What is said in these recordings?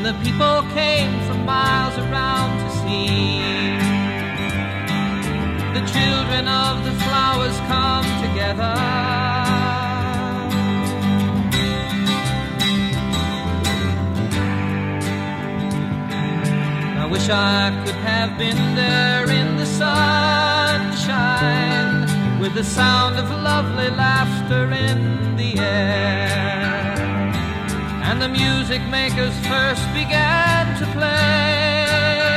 the people came from miles around to see the children of the flowers come together. I wish I could have been there in the sunshine, with the sound of lovely laughter in the air, and the music makers first began to play.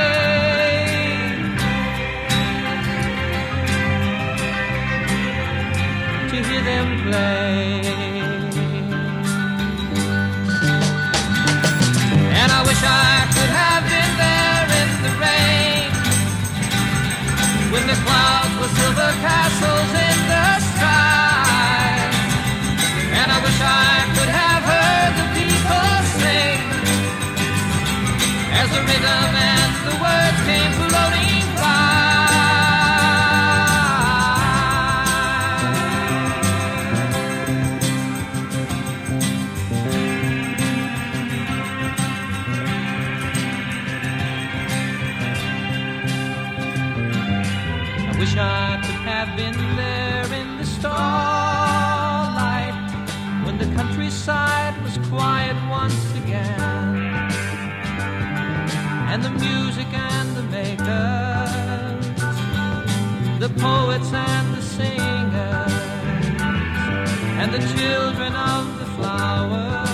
To hear them play. And I wish I could have been there in the rain, when the clouds were silver castles in the sky. And I wish I could have heard the people sing, as the rhythm and the words came floating by. I wish I could have been there in the starlight, when the countryside was quiet once again, and the music and the makers, the poets and the singers, and the children of the flowers